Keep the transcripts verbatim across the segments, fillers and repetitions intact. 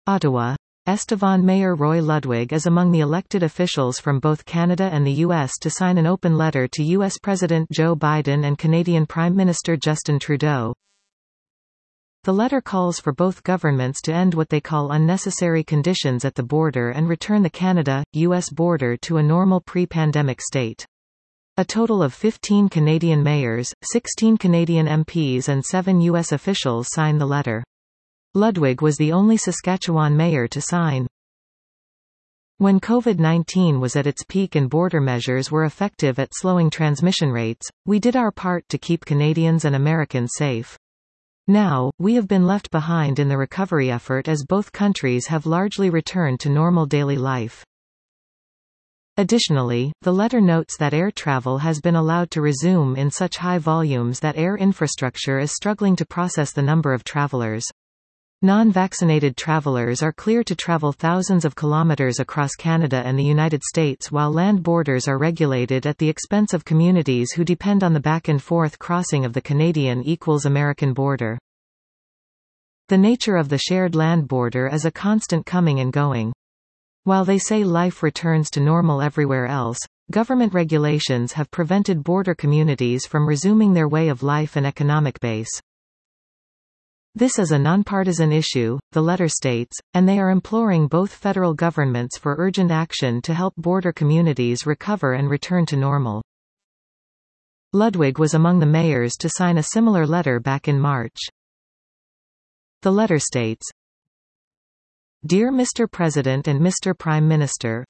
Ottawa. Estevan Mayor Roy Ludwig is among the elected officials from both Canada and the U S to sign an open letter to U S President Joe Biden and Canadian Prime Minister Justin Trudeau. The letter calls for both governments to end what they call unnecessary conditions at the border and return the Canada-U S border to a normal pre-pandemic state. A total of fifteen Canadian mayors, sixteen Canadian M Ps and seven U S officials sign the letter. Ludwig was the only Saskatchewan mayor to sign. When COVID nineteen was at its peak and border measures were effective at slowing transmission rates, we did our part to keep Canadians and Americans safe. Now, we have been left behind in the recovery effort as both countries have largely returned to normal daily life. Additionally, the letter notes that air travel has been allowed to resume in such high volumes that air infrastructure is struggling to process the number of travelers. Non-vaccinated travelers are clear to travel thousands of kilometers across Canada and the United States, while land borders are regulated at the expense of communities who depend on the back-and-forth crossing of the Canadian-American border. The nature of the shared land border is a constant coming and going. While they say life returns to normal everywhere else, government regulations have prevented border communities from resuming their way of life and economic base. This is a nonpartisan issue, the letter states, and they are imploring both federal governments for urgent action to help border communities recover and return to normal. Ludwig was among the mayors to sign a similar letter back in March. The letter states, "Dear Mister President and Mister Prime Minister,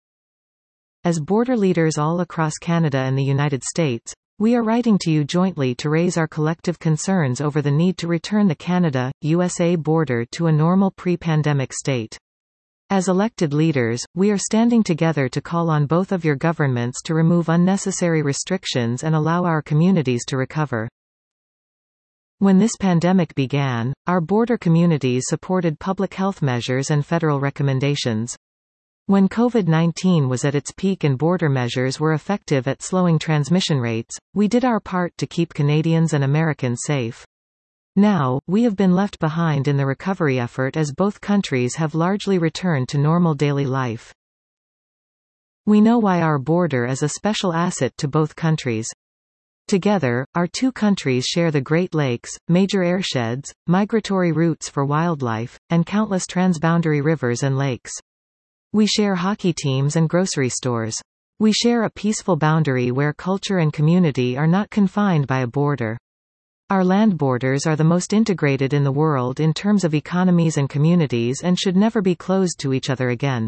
as border leaders all across Canada and the United States, we are writing to you jointly to raise our collective concerns over the need to return the Canada-U S A border to a normal pre-pandemic state. As elected leaders, we are standing together to call on both of your governments to remove unnecessary restrictions and allow our communities to recover. When this pandemic began, our border communities supported public health measures and federal recommendations. When COVID nineteen was at its peak and border measures were effective at slowing transmission rates, we did our part to keep Canadians and Americans safe. Now, we have been left behind in the recovery effort as both countries have largely returned to normal daily life. We know why our border is a special asset to both countries. Together, our two countries share the Great Lakes, major airsheds, migratory routes for wildlife, and countless transboundary rivers and lakes. We share hockey teams and grocery stores. We share a peaceful boundary where culture and community are not confined by a border. Our land borders are the most integrated in the world in terms of economies and communities and should never be closed to each other again.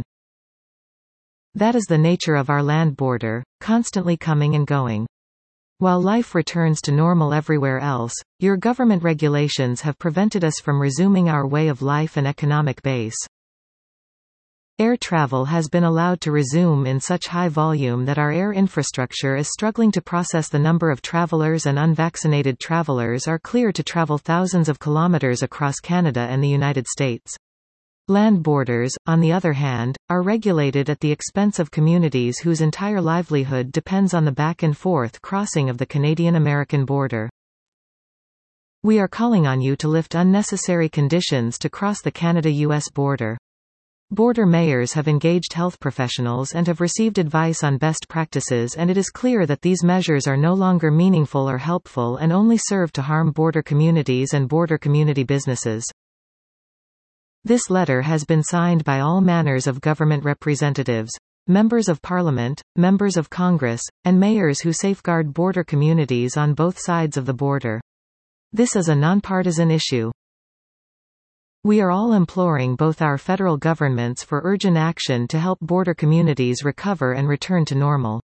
That is the nature of our land border, constantly coming and going. While life returns to normal everywhere else, your government regulations have prevented us from resuming our way of life and economic base. Air travel has been allowed to resume in such high volume that our air infrastructure is struggling to process the number of travelers, and unvaccinated travelers are clear to travel thousands of kilometers across Canada and the United States. Land borders, on the other hand, are regulated at the expense of communities whose entire livelihood depends on the back-and-forth crossing of the Canadian-American border. We are calling on you to lift unnecessary conditions to cross the Canada-U S border. Border mayors have engaged health professionals and have received advice on best practices, and it is clear that these measures are no longer meaningful or helpful and only serve to harm border communities and border community businesses. This letter has been signed by all manners of government representatives, members of parliament, members of Congress, and mayors who safeguard border communities on both sides of the border. This is a nonpartisan issue. We are all imploring both our federal governments for urgent action to help border communities recover and return to normal.